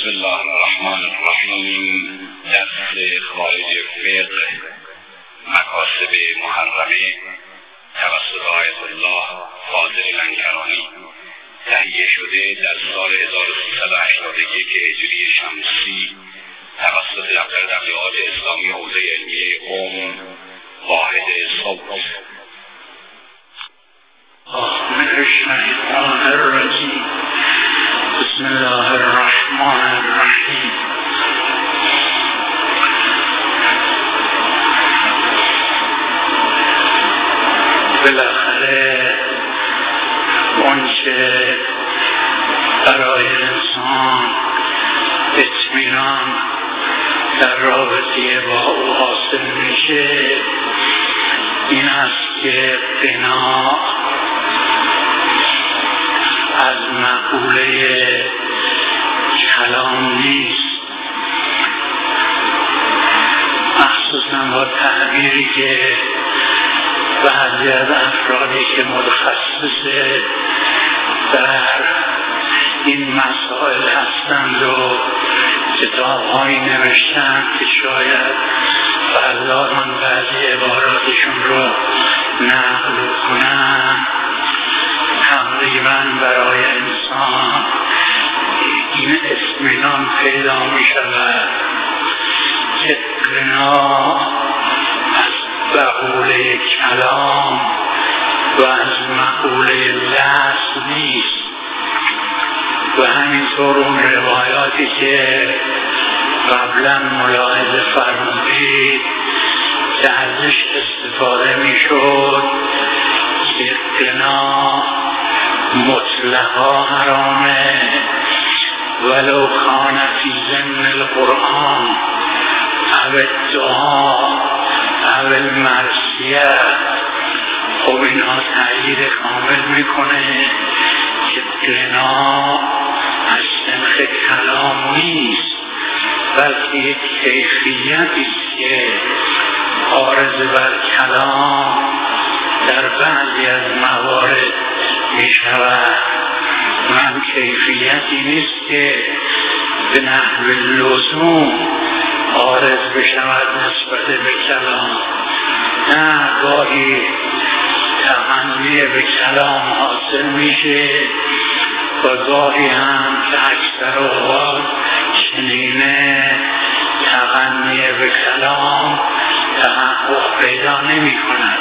بسم الله الرحمن الرحیم. درس خارج فقه مکاسب محرمه توسط آیت الله فاضل لنگرانی تهیه شده در سال 1381 هجری شمسی توسط دفتر تبلیغات اسلامی حوزه علمیه قم واحد صبح. من الشیطان الرجیم. بسم الله الرحمن الرحیم. بالاخره اونچه برای انسان اطمینان در رابطه با او حاصل میشه این است که بنا از مقوله کلام نیست، مخصوصا با تعبیری که بعضی از افرادی که متخصص در این مسائل هستند و کتاب‌هایی نوشتند که شاید بعضان بعضی عباراتشون رو نقل کنند. تقریبا برای انسان این اطمینان پیدا می شود که غنا از مقوله کلام و از مقوله لفظ نیست. و همینطور اون روایاتی که قبلا ملاحظه فرمودید که ازش استفاده می شد که غنا مطلقا حرامه ولو کان فی ضمن القرآن او الدعا او المرثیه. خب اینها تأیید کامل میکنه که غنا از سنخ کلام نیست بلکه یک کیفیتی است که عارض بر کلام در بعضی از موارد می شود. من کیفیتی نیست که به نحو لزوم عارض بشود نسبت به کلام. نه، گاهی تغنی به کلام حاصل میشه و گاهی هم که اکثر اوقات چنینه تغنی به کلام تحقق پیدا نمی کند.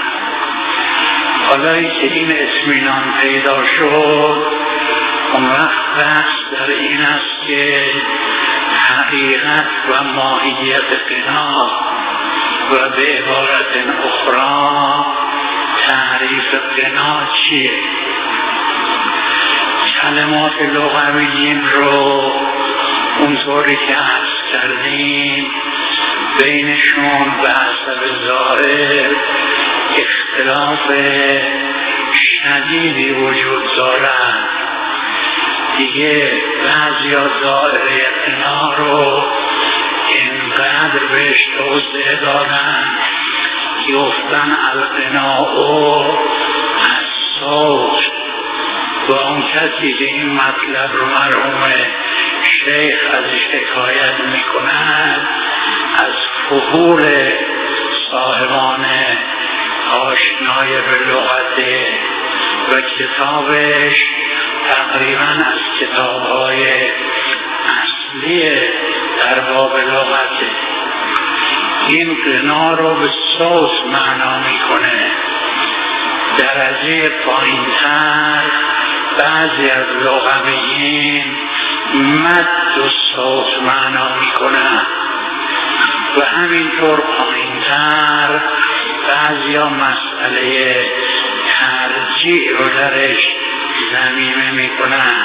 حالا که این اطمینان پیدا شد اون وقت بحث در این است که حقیقت و ماهیت غنا و به عبارت اخرى تعریف غنا چیه. کلمات لغویین رو اونطوری که عرض کردیم بینشون به حسب ظاهر اختلاف شدیدی وجود دارد. دیگه بعضی ها ظاهره غنا رو اینقدر بهش توضیح دارن که گفتن الغناء از صوت. و اون کسی که این مطلب رو مرحوم شیخ ازش حکایت میکنند از فضول صاحبان آشنای به لغت و کتابش تقریبا از کتاب‌های اصلی در باب لغت این غنا رو به صوت معنا میکنه. درجه پایین‌تر بعضی از لغویین مد و صوت معنا میکنن و همینطور پایین‌تر بعضی ها مسئله ترجیع رو درش ضمیمه میکنن.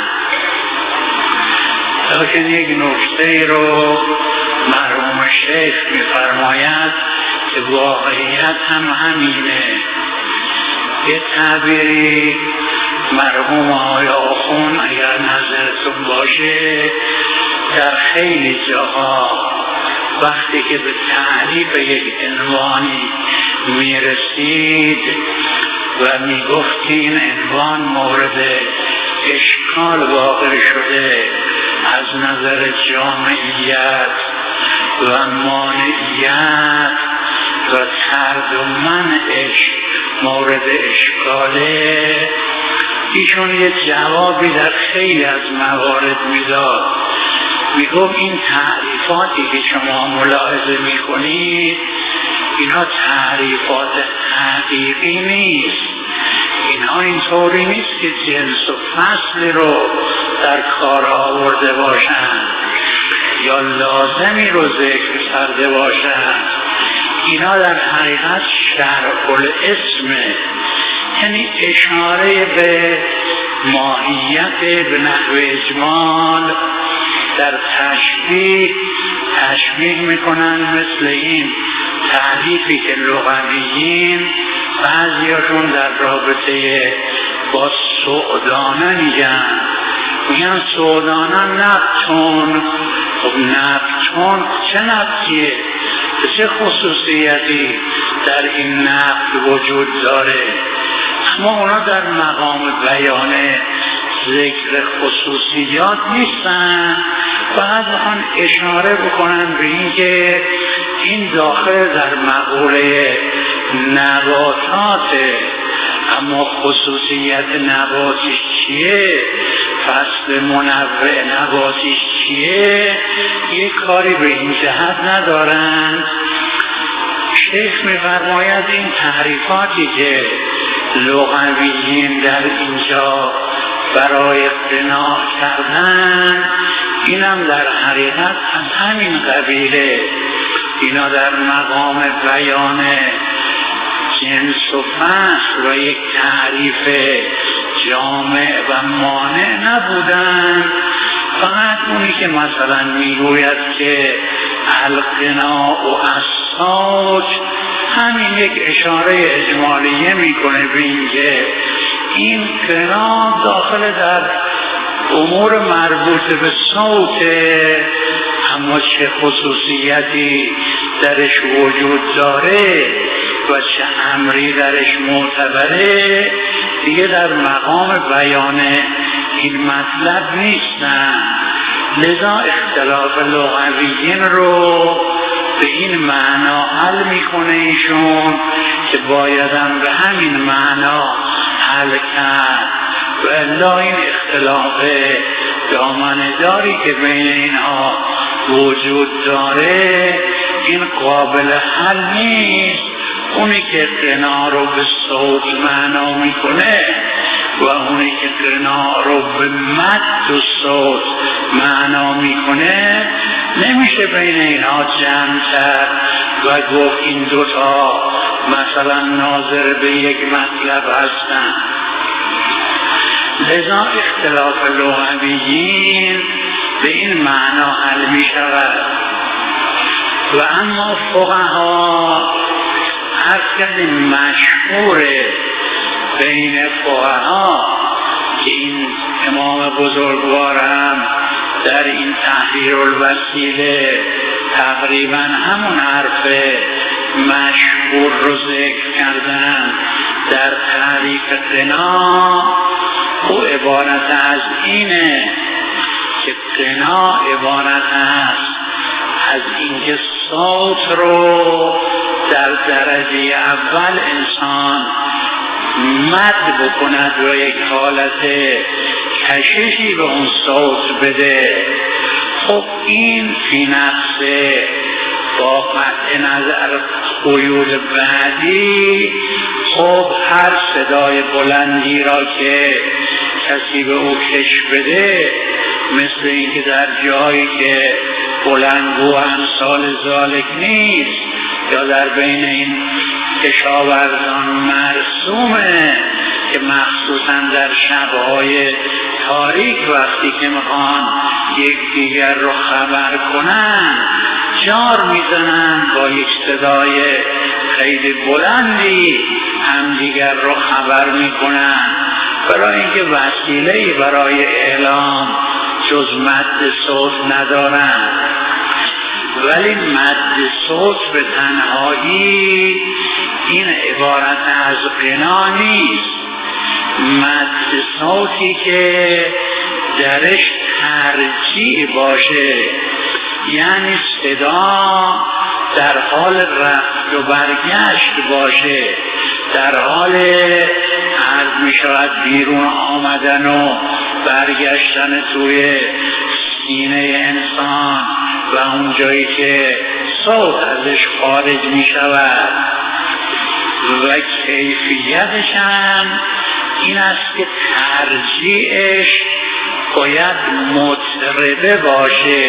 لیکن یک نکته رو مرحوم شیخ میفرماید که واقعیت هم همینه. یه تعبیری مرحوم آقای آخون اگر نظرتون باشه در خیلی جاها وقتی که به تعریف یک عنوانی میرسید و میگفت این عنوان مورد اشکال واقع شده از نظر جامعیت و مانعیت و طرد و منعش مورد اشکاله. ایشون یه جوابی در خیلی از موارد میداد، میگفت این تعریفاتی که شما ملاحظه میکنید اینا تعریفات حقیقی نیست. اینا اینطوری نیست که جنس و فصل رو در کار آورده باشند یا لازمی رو ذکر کرده باشند. اینا در حقیقت شرع الاسمه، یعنی اشاره به ماهیت به نحو اجمال. در تشبیه میکنن مثل این تعریفی که لغویین بعضیاشون در رابطه با سعدانه میگن سعدانه نبتون. خب نبتون چه نبتیه؟ چه خصوصیتی در این نبت وجود داره؟ اما اونا در مقام بیان ذکر خصوصیات نیستن، فقط میخوان اشاره بکنن به اینکه این داخل در مقوله نباتاته. اما خصوصیت نباتیش چیه؟ فصل منوع نباتیش چیه؟ یک کاری به این جهت ندارن. شیخ میفرماید این تعریفاتی که لغویین در اینجا برای اقتناع کردن اینم در حقیقت از همین قبیله. اینا در مقام بیان جنس و فصل و یک تعریف جامع و مانع نبودن. فقط اونی که مثلا میگوید که القناع و الصوت، همین یک اشاره اجمالیه میکنه به اینکه این قناع داخل در امور مربوط به صوته، اما چه خصوصیتی درش وجود داره و چه امری درش معتبره دیگه در مقام بیان این مطلب نیستن. لذا اختلاف لغویین رو به این معنا حل میکنه ایشون که بایدم به همین معنا حل کرد. و الا این اختلاف دامنه‌داری که بین اینها وجود داره این قابل حل نیست. اونی که قناع رو به صوت معنا میکنه و اونی که قناع رو به مد و صوت معنا میکنه نمیشه بین اینها جمع کرد و گفت این دوتا مثلا ناظر به یک مطلب هستن. لذا اختلاف لغویین به این معنا حل می شود. و اما فقها هر کسی مشهوره بین فقها که این امام بزرگوار هم در این تحریر الوسیله تقریبا همون حرف مشهور رو ذکر کردن در تعریف قناع. او عبارت از اینه که قناع عبارت است از اینکه صوت رو در درجه اول انسان مد بکند و یک حالت کششی به اون صوت بده. خب این فی نفسه با قطع نظر قیود بعدی، خب هر صدای بلندی را که کسی به او کش بده، مثل اینکه در جایی که بلندگو امثال ذالک نیست یا در بین این کشاورزان مرسومه که مخصوصا در شبهای تاریک وقتی که میخوان یکدیگر رو خبر کنن جار میزنن با یک صدای خیلی بلندی همدیگر رو خبر میکنن، برای اینکه وسیله‌ای برای اعلام جز مد صوت ندارن. ولی مد صوت به تنهایی این عبارت از غنا نیست. مد صوتی که درش ترجیع باشه، یعنی صدا در حال رفت و برگشت باشه، در حال عرض می شود بیرون آمدن و برگشتن توی سینه انسان و اون جایی که صوت ازش خارج می شود. و کیفیتش هم این است که ترجیعش باید مطربه باشه.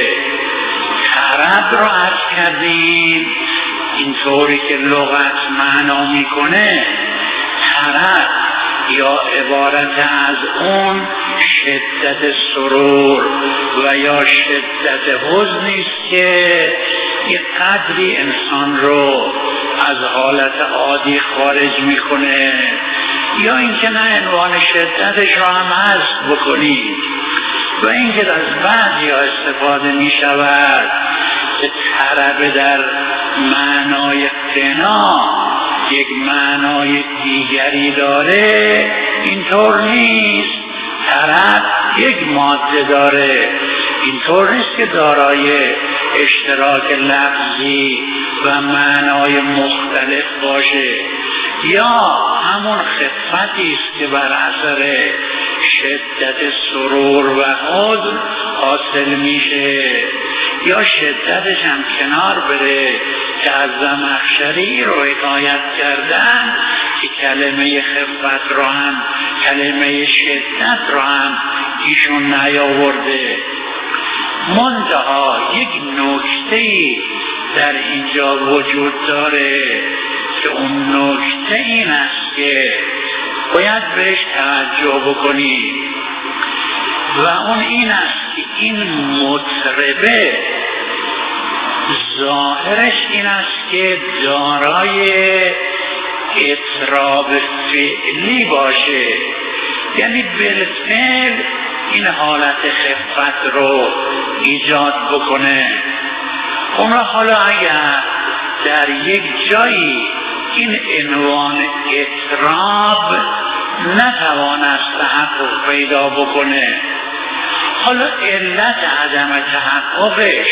طرب رو عرض کردیم اینطوری که لغت معنا میکنه، طرب یا عبارت از اون شدت سرور و یا شدت حزنی است که یک قدری انسان رو از حالت عادی خارج میکنه، یا اینکه نه عنوان شدتش رو هم حذف بکنید. و اینکه از بعضی ها استفاده می شود که طرب در معنای غنا یک معنای دیگری داره، اینطور نیست. طرب یک ماده داره، اینطور نیست که دارای اشتراک لفظی و معنای مختلف باشه، یا همون خفتی است که بر اثر شدت سرور و حزن حاصل میشه، یا شدتش هم کنار بره که از زمخشری رو حکایت کردن که کلمه خفت رو هم کلمه شدت رو هم ایشون نیاورده. منتها یک نکته‌ای در اینجا وجود داره که اون نکته این است که باید بهش توجه بکنید و اون این است که این مطربه ظاهرش این است که دارای اضطراب فعلی باشه، یعنی بالفعل این حالت خفت رو ایجاد بکنه. اون حالا اگر در یک جایی این عنوان اضطراب نتوانست تحقق پیدا بکنه، حالا علت عدم تحققش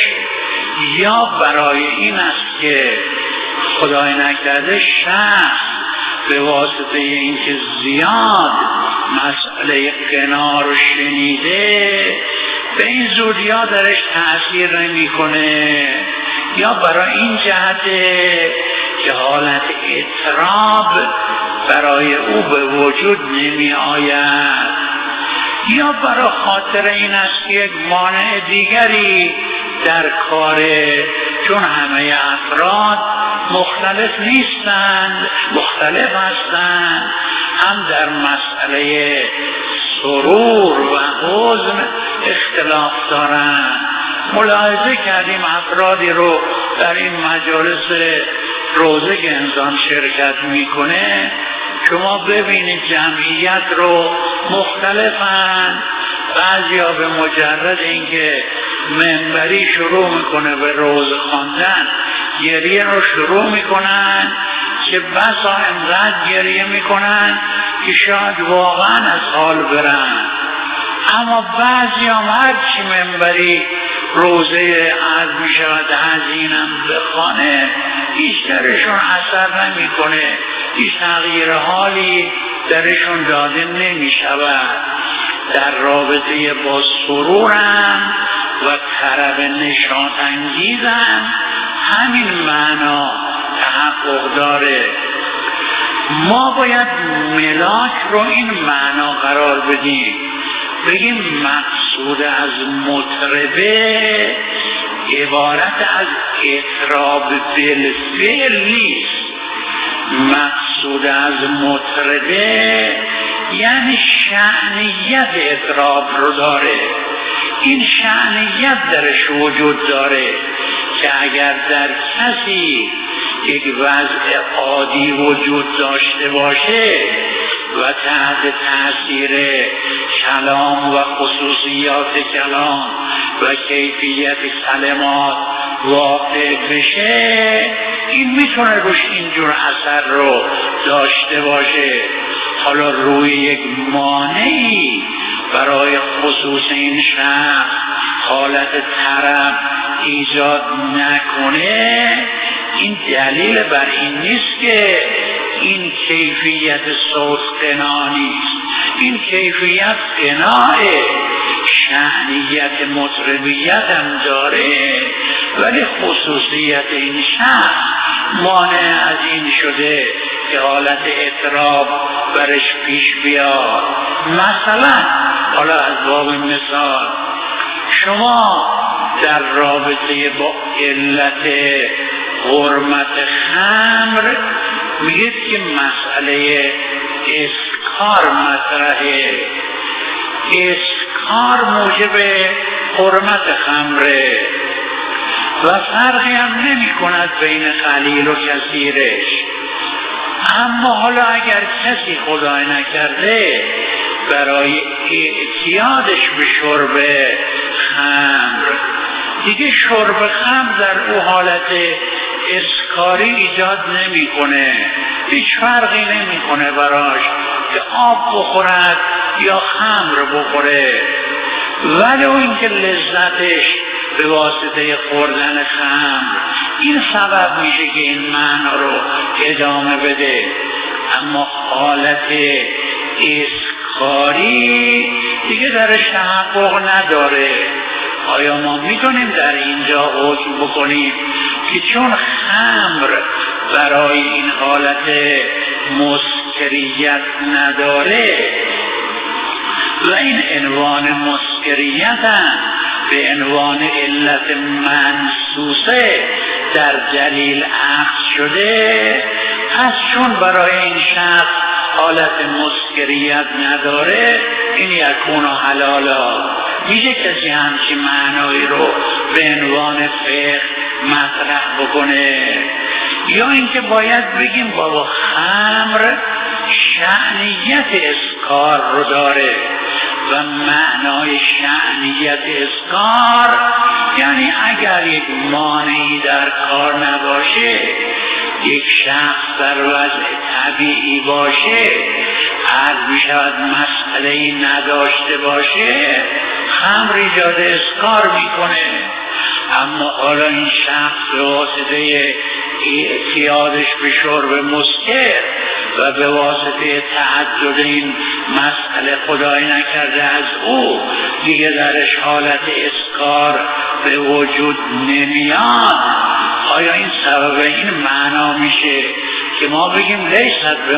یا برای این است که خدای نکرده شخص به واسطه اینکه زیاد مسئله غنا رو شنیده به این زودیا درش تأثیر نمی‌کنه، یا برای این جهته که حالت اضطراب برای او به وجود نمی آید، یا برای خاطر این است که یک مانع دیگری در کاره، چون همه افراد مختلف نیستند، مختلف هستند، هم در مسئله سرور و حزن اختلاف دارند. ملاحظه کردیم افرادی رو در این مجالس روزه که انسان شرکت میکنه، شما ببینید جمعیت رو مختلفن. بعضیا به مجرد اینکه منبری شروع میکنه به روزه خواندن گریه رو شروع میکنن که بسا انقدر گریه میکنن که شاید واقعا از حال برن. اما بعضی هم هرچی منبری روزه عرض میشود هزینم بخوانه بیشترشون اثر نمیکنه، هیچ تغییر حالی درشون داده نمیشود. در رابطه با سرورم و طرب نشاط انگیزم همین معنا تحقق داره. ما باید ملاک رو این معنا قرار بدیم، بگیم مقصود از مطربه عبارت از اضطراب بالفعل نیست. مقصود از مطربه یعنی شأنیت اضطراب رو داره. این شأنیت درش وجود داره که اگر در کسی یک وضع عادی وجود داشته باشه و تحت تاثیر کلام و خصوصیات کلام و کیفیت کلمات واقع بشه، این میتونه روش اینجور اثر رو داشته باشه. حالا روی یک مانعی برای خصوص این شخص حالت طرب ایجاد نکنه، این دلیل بر این نیست که این کیفیت صوت غنا نیست. این کیفیت غناه، شأنیت مطربیت هم داره، ولی خصوصیت این شخص مانع از این شده که حالت اضطراب برش پیش بیاد. مثلا حالا از باب مثال، شما در رابطه با علت حرمت خمر میگید که مسئله اسکار مطرحه، اسکار موجب حرمت خمره و فرقی هم نمی کند بین قلیل و کثیرش. اما حالا اگر کسی خدای نکرده برای اعتیادش به شرب خمر، دیگه شرب خمر در او حالت اسکاری ایجاد نمیکنه، هیچ فرقی نمیکنه براش که آب بخورد یا خمر بخوره، ولی اون که لذتش به واسطه خوردن خمر این سبب میشه که این معنا رو ادامه بده. اما حالت اسکاری دیگه درش تحقق نداره. آیا ما میتونیم در اینجا حکم بکنیم که چون خمر برای این حالت مسکریت نداره و این عنوان مسکریت هم به عنوان علت منصوصه در دلیل اخذ شده، پس چون برای این شخص حالت مسکریت نداره، این یکون حلالا. میشه کسی همچین معنایی رو به عنوان فقه مطرح بکنه؟ یا اینکه باید بگیم بابا خمر شأنیت اسکار رو داره و معنای شأنیت اسکار یعنی اگر یک مانعی در کار نباشه، یک شخص در وضع طبیعی باشه، هر میشود مسئله‌ای نداشته باشه، خمر ایجاد اسکار میکنه. اما حالا این شخص به واسطه اعتیادش به شرب مسکر و به واسطه تعدد این مسئله خدای نکرده از او دیگه درش حالت اسکار به وجود نمیاد، آیا این سبب این معنا میشه که ما بگیم لیست به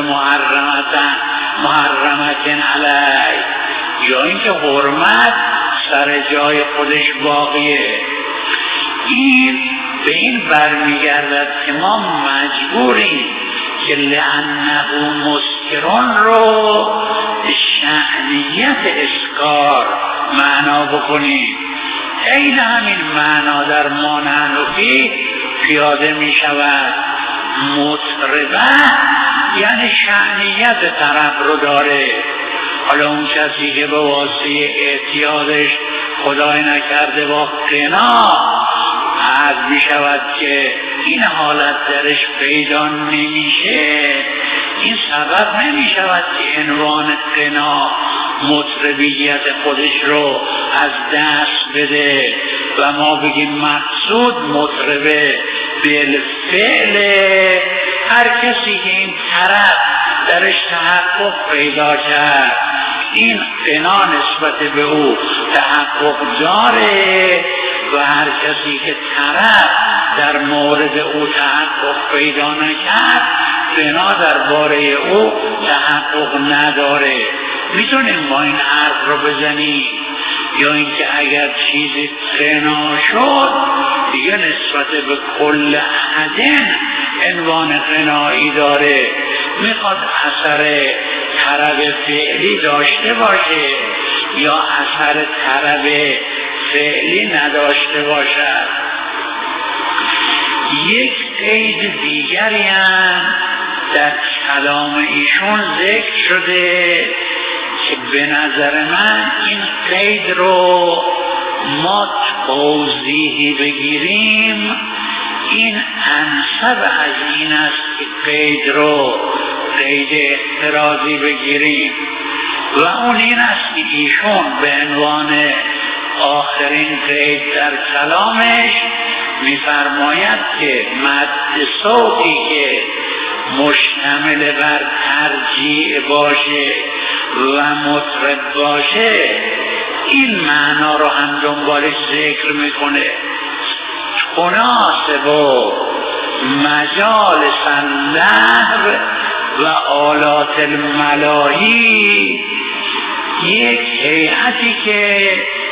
محرمتن علی، یا اینکه حرمت سر جای خودش باقیه؟ این به این برمیگردد که ما مجبوریم که لعنه مسکران رو شأنیت اسکار معنا بکنیم. این همین معنا در مانعنفی پیاده می شود. مطربه یعنی شأنیت طرف رو داره. حالا اون کسی که به واسطه اعتیادش خدای نکرده با غنا عرض می شود که این حالت درش پیدا نمیشه، این سبب نمی شود که عنوان غنا مطربیت خودش رو از دست بده و ما بگیم مقصود مطربه بالفعل هر کسی که این طرف درش تحقق پیدا کرد، این غنا نسبت به او تحقق داره و هر کسی که طرف در مورد او تحقق پیدا نکرد، غنا درباره او تحقق نداره. میتونیم ما این حرف رو بزنیم یا اینکه اگر چیزی غنا شد دیگه نسبت به کل احدن عنوان غنایی داره، میخواد اثر طرب فعلی داشته باشه یا اثر طرب فعلی نداشته باشد. یک قید دیگری هم در کلام ایشون ذکر شده که به نظر من این قید رو ما توضیحی بگیریم این انسب از این است که قید رو قید احترازی بگیریم. و اون این است که ایشون به عنوان آخرین قید در کلامش می‌فرماید که مد صوتی که مشتمل بر ترجیع باشه و مطرب باشه این معنا رو هم دنبالش ذکر میکنه. مناسب و مجالس اللهو و آلات الملاهی، یک هیئتی که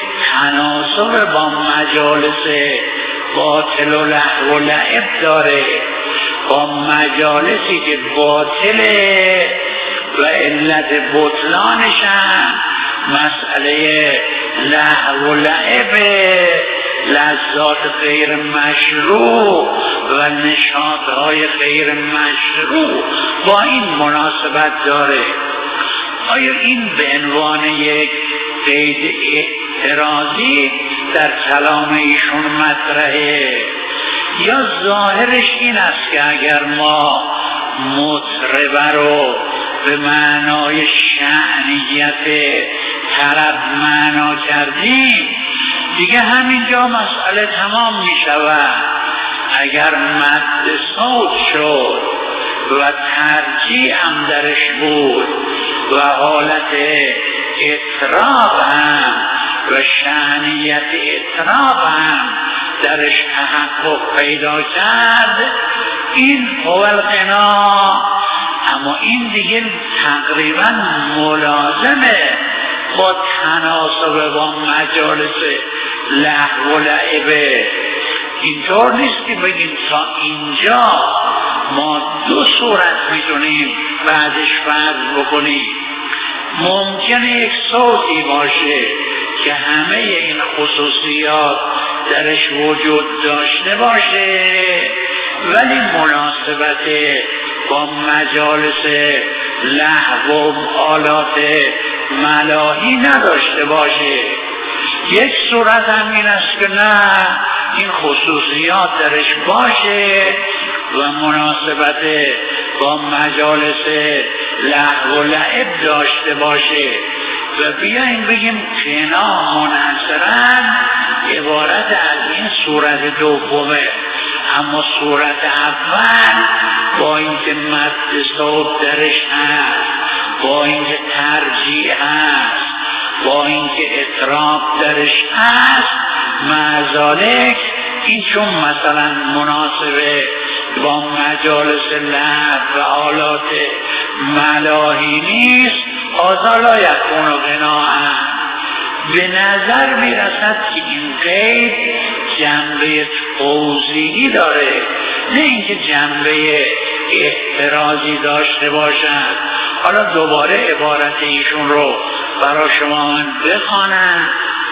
تناسب با مجالس باطل و لهو و لعب داره، با مجالسی که باطله و علت بطلانش هم مسئله لهو و لعب، لذات غیر مشروع و نشاطهای غیر مشروع با این مناسبت داره. آیا این به عنوان یک قید اعتراضی در کلام ایشون مطرحه، یا ظاهرش این است که اگر ما مطربه رو به معنای شأنیت طرب معنا کردیم دیگه همینجا مسئله تمام می شود؟ اگر مد صوت شد و ترجیع هم درش بود و حالت اطراب هم و شأنیت اطراب هم درش تحقق پیدا کرد، این هو الغنا. اما این دیگه تقریبا ملازمه با تناسب با مجالس لهو و لعبه. اینطور نیست که بگیم تا اینجا ما دو صورت میتونیم بعدش فرض بکنیم. ممکنه یک صوتی باشه که همه این خصوصیات درش وجود داشته باشه ولی مناسبت با مجالس لهو و آلات ملاهی نداشته باشه. یک صورت هم این است که نه، این خصوصیات درش باشه و مناسبت با مجالس لهو و لعب داشته باشه و بیاییم بگیم قنا منحصراً عبارت از این صورت دومه. اما صورت اول با اینکه مد صوت درش هست، با اینکه ترجیع هست، با اینکه اطراب درش هست، معذالک این چون مثلا مناسبه با مجالس لهو و آلات ملاهی نیست، هذا لا یکون غناء. به نظر میرسد که این قید جنبه توضیحی داره، نه اینکه جنبه اعتراضی داشته باشد. حالا دوباره عبارت ایشون رو برای شما من بخوانم.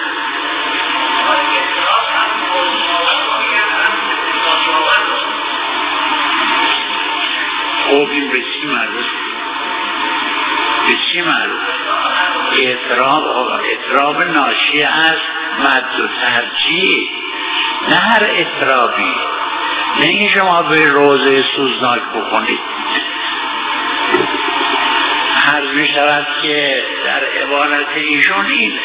خب این به چی مربوط؟ به چی مربوط؟ اطراب ناشی از مد و ترجیع، نه هر اطرابی. نه اینکه شما به روزه سوزناک بکنید. عرض می شود که در عبارت ایشون اینه.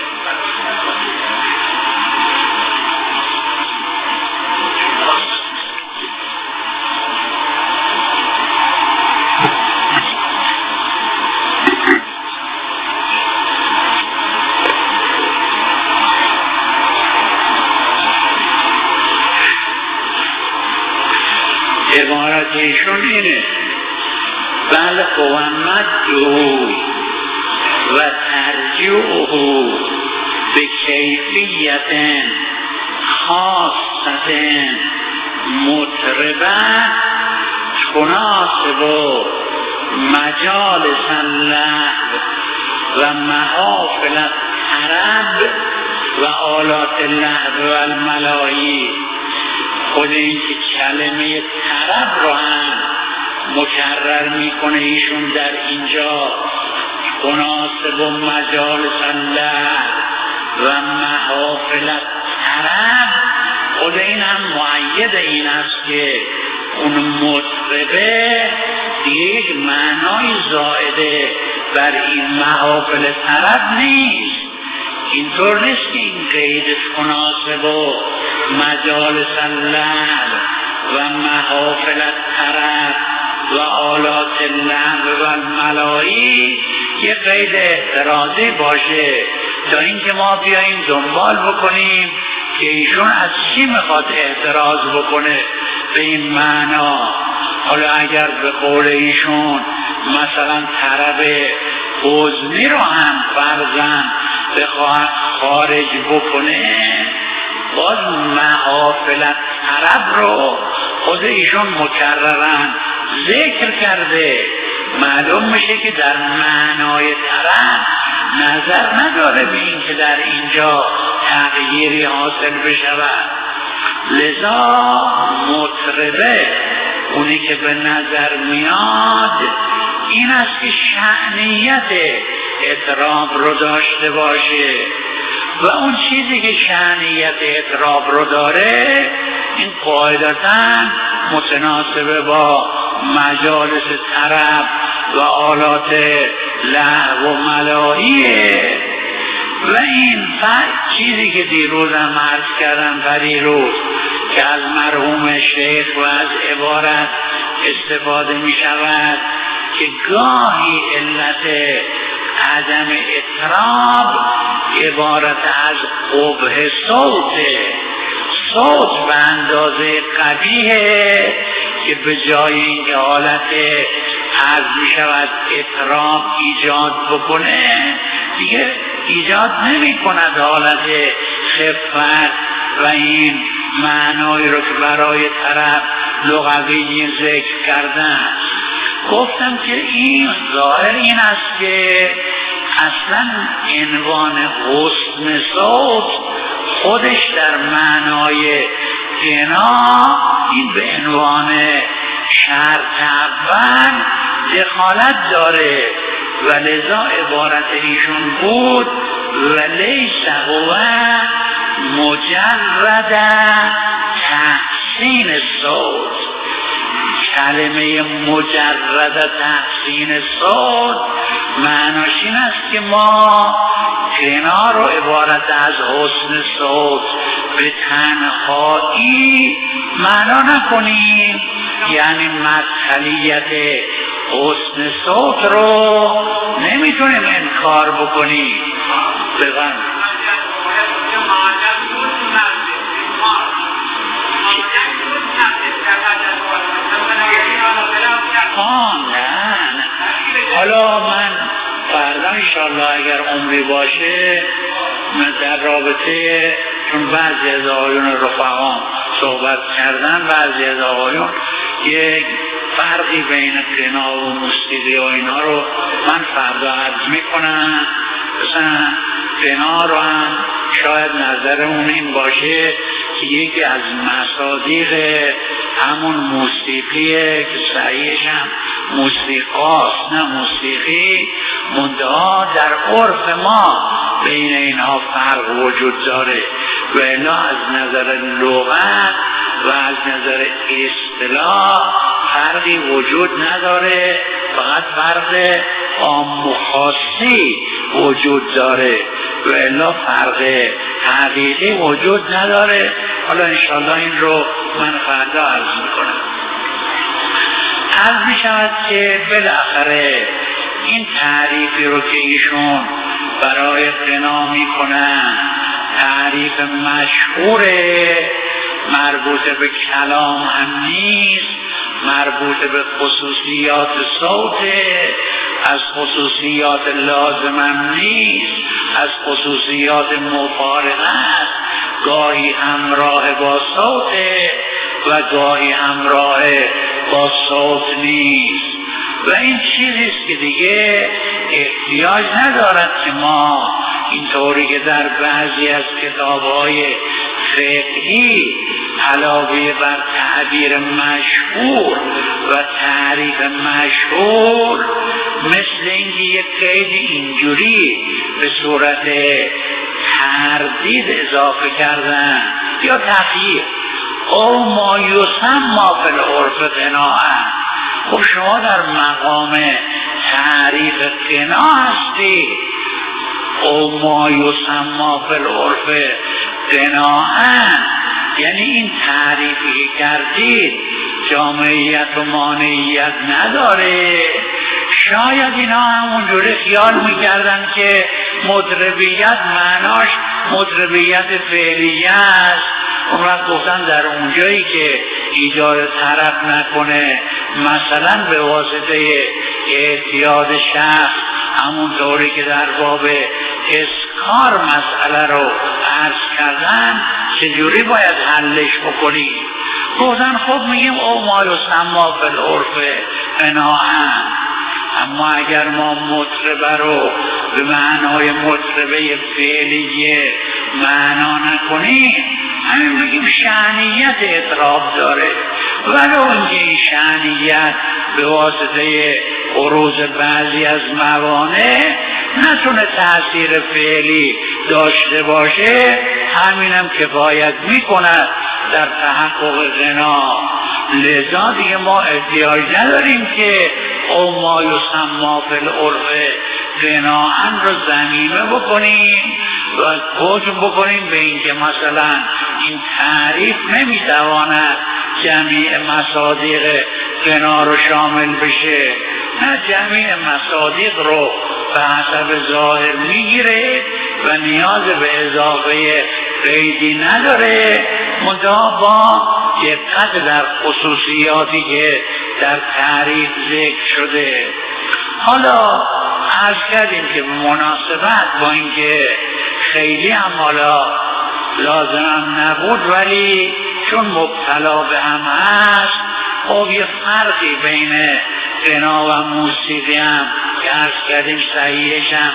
عبارت ایشون اینه: بل هو مدعو و ترجیعه به کیفیت خاصت مطربه تناسب مجالس اللهو و محافل الطرب و آلات اللهو و الملاهی. خود این که کلمه طرب رو هم مکرر میکنه ایشون در اینجا، مناسب و مجالس اللهو و محافل الطرب، خود این هم مؤید این است که اون مطربه دیگه یک معنای زائده بر این محافل طرب نیست. اینطور نیست که این قیدش مناسب و مجالس اللهو و محافل طرب و آلات اللهو و الملاهی یه قید احترازی باشه تا اینکه ما بیاییم دنبال بکنیم که ایشون از چی میخواد احتراز بکنه به این معنا. حالا اگر به قول ایشون مثلا طرب حزنی رو هم فرضاً بخواد خارج بکنه، باز محافل طرب رو خود ایشون مکررن ذکر کرده. معلوم میشه که در معنای طرب نظر نداره به این که در اینجا تغییری حاصل بشود. لذا مطربه اونی که به نظر میاد این است که شأنیت اطراب رو داشته باشه و اون چیزی که شأنیت اطراب رو داره این قاعدتاً متناسب با مجالس طرب و آلات لهو و ملاهیه. و این چیزی که دیروز هم عرض کردم پریروز که از مرحوم شیخ و از عبارت استفاده می شود که گاهی علت عدم اطراب عبارت از قبح صوت به اندازه قبیحه که به جای اینکه حالت عرض می شود اطراب ایجاد بکنه دیگه ایجاد نمی کند حالت خفت و این معنایی رو که برای طرف لغوی ذکر کردن. گفتم که این ظاهر این است که اصلا عنوان حسن صوت خودش در معنای غنا این به عنوان شرط اول دخالت داره و لذا عبارت ایشون بود و لیس هو مجرد تحسین صوت. کلمه مجرد تحسین صوت معناش این است که ما غنا رو عبارت از حسن صوت به تنهایی معنا نکنیم، یعنی مطلیت حسن صوت رو نمیتونیم انکار بکنیم. بگم نه حالا من فردا انشاءالله اگر عمری باشه من در رابطه چون بعضی از آقایون رفقام صحبت کردن، بعضی از آقایون یک فرقی بین غنا و موسیقی و اینا رو من فردا عرض میکنم. مثلا غنا رو هم شاید نظرمون این باشه که یکی از مصادیق همون موسیقیه که صحیحش هم موسیقاست نه موسیقی، منتها در عرف ما بین اینها فرق وجود داره و الا از نظر لغت و از نظر اصطلاح فرقی وجود نداره، فقط فرق عام و خاصی وجود داره و الا فرق حقیقی وجود نداره. حالا انشاءالله این رو من فردا عرض میکنم. عرض میشود که بالاخره این تعریفی رو که ایشون برای غنا میکنن تعریف مشهوره، مربوط به کلام هم نیست، مربوط به خصوصیات صوته، از خصوصیات لازم هم نیست، از خصوصیات مفارقت، گاهی همراه با صوته و گاهی همراه با صوت نیست و این چیزیست که دیگه احتیاج ندارد که ما اینطوری که در بعضی از کتاب‌های فقهی علاوه بر تعبیر مشهور و تعریف مشهور مثل اینکه یک قید اینجوری به صورت تردید اضافه کردن یا تغییر او ما یسمى فی العرف غناء. خب شما در مقام تعریف غنا هستی او ما یسمى فی العرف غناء، یعنی این تعریفی که کردید جامعیت و مانعیت نداره. شاید اینا همونجوری خیال میکردن که مطربیت معناش مطربیت فعلیه است. اون وقت گفتن در اونجایی که ایجاد طرف نکنه، مثلا به واسطه اعتیاد شخص، همونطوری که در باب اسکار مسئله رو عرض کردن، چجوری باید حلش بکنیم؟ گفتن خب میگیم او ما یسمى فی العرف غناء. اما اگر ما مطربه رو به معنای مطربه فعلیه معنا نکنیم، همین بگیم شأنیت اطراف داره، ولو اینکه این شأنیت به واسطه خروج بعضی از موانع نتونه تأثیر فعلی داشته باشه، همینم کفایت میکند در تحقق غنا. لذا دیگه ما احتیاج نداریم که او ما یسمى فی العرف غناء رو ضمیمه بکنیم و حکم بکنیم به اینکه مثلا این تعریف نمیتواند جمیع مصادیق غنا رو شامل بشه. نه، جمیع مصادیق رو به حسب ظاهر میگیره و نیاز به اضافه قیدی نداره، منتها با دقت در خصوصیاتی که در تعریف ذکر شده. حالا عرض کردیم که به مناسبت با اینکه خیلی هم حالا لازم نبود، ولی چون مبتلا به هم هست، خب یه فرقی بین غنا و موسیقی هم که عرض کردیم صحیحش هم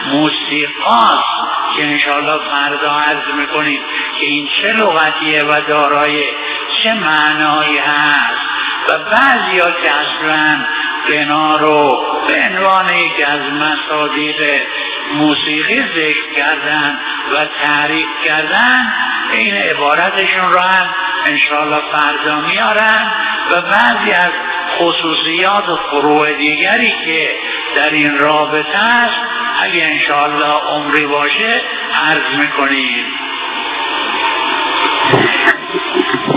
موسیقاست که انشاءالله فردا عرض میکنیم که این چه لغتیه و دارای چه معنایی هست. و بعضی ها که اصلا غنا رو به عنوان یکی از مصادیق موسیقی ذکر کردن و تعریف کردن، این عبارتشون رو هم انشاءالله فردا میارن و بعضی از خصوصیات و فروع دیگری که در این رابطه است اگه انشاءالله عمری باشه عرض میکنیم.